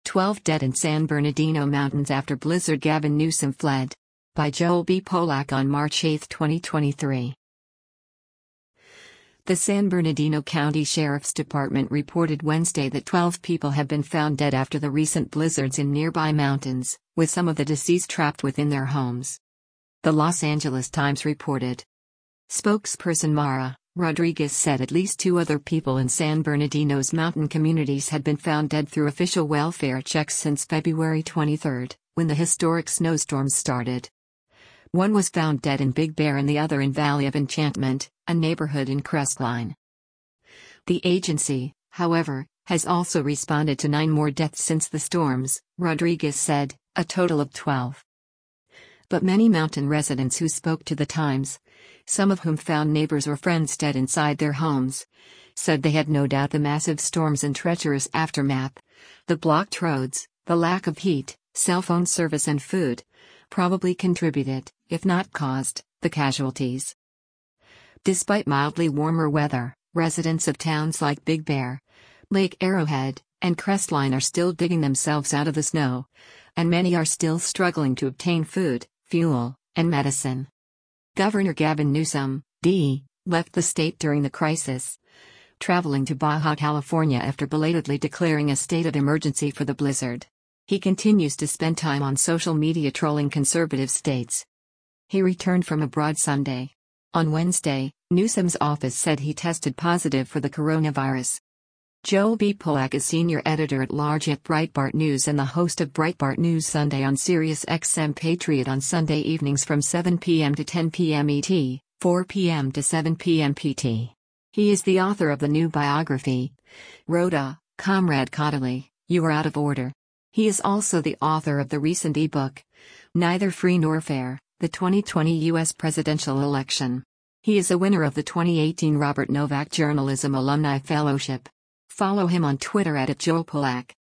12 dead in San Bernardino Mountains after blizzard. Gavin Newsom fled. By Joel B. Polak on March 8, 2023. The San Bernardino County Sheriff's Department reported Wednesday that 12 people have been found dead after the recent blizzards in nearby mountains, with some of the deceased trapped within their homes. The Los Angeles Times reported. Spokesperson Mara Rodriguez said at least 2 other people in San Bernardino's mountain communities had been found dead through official welfare checks since February 23, when the historic snowstorms started. One was found dead in Big Bear and the other in Valley of Enchantment, a neighborhood in Crestline. The agency, however, has also responded to 9 more deaths since the storms, Rodriguez said, a total of 12. But many mountain residents who spoke to the Times, some of whom found neighbors or friends dead inside their homes, said they had no doubt the massive storms and treacherous aftermath, the blocked roads, the lack of heat, cell phone service and food, probably contributed, if not caused, the casualties. Despite mildly warmer weather, residents of towns like Big Bear, Lake Arrowhead, and Crestline are still digging themselves out of the snow, and many are still struggling to obtain food, fuel, and medicine. Governor Gavin Newsom, D., left the state during the crisis, traveling to Baja California after belatedly declaring a state of emergency for the blizzard. He continues to spend time on social media trolling conservative states. He returned from abroad Sunday. On Wednesday, Newsom's office said he tested positive for the coronavirus. Joel B. Polak is senior editor-at-large at Breitbart News and the host of Breitbart News Sunday on Sirius XM Patriot on Sunday evenings from 7 p.m. to 10 p.m. ET, 4 p.m. to 7 p.m. PT. He is the author of the new biography, Rhoda, Comrade Caudill, You Are Out of Order. He is also the author of the recent ebook, Neither Free Nor Fair, the 2020 U.S. Presidential Election. He is a winner of the 2018 Robert Novak Journalism Alumni Fellowship. Follow him on Twitter @JoelPolak.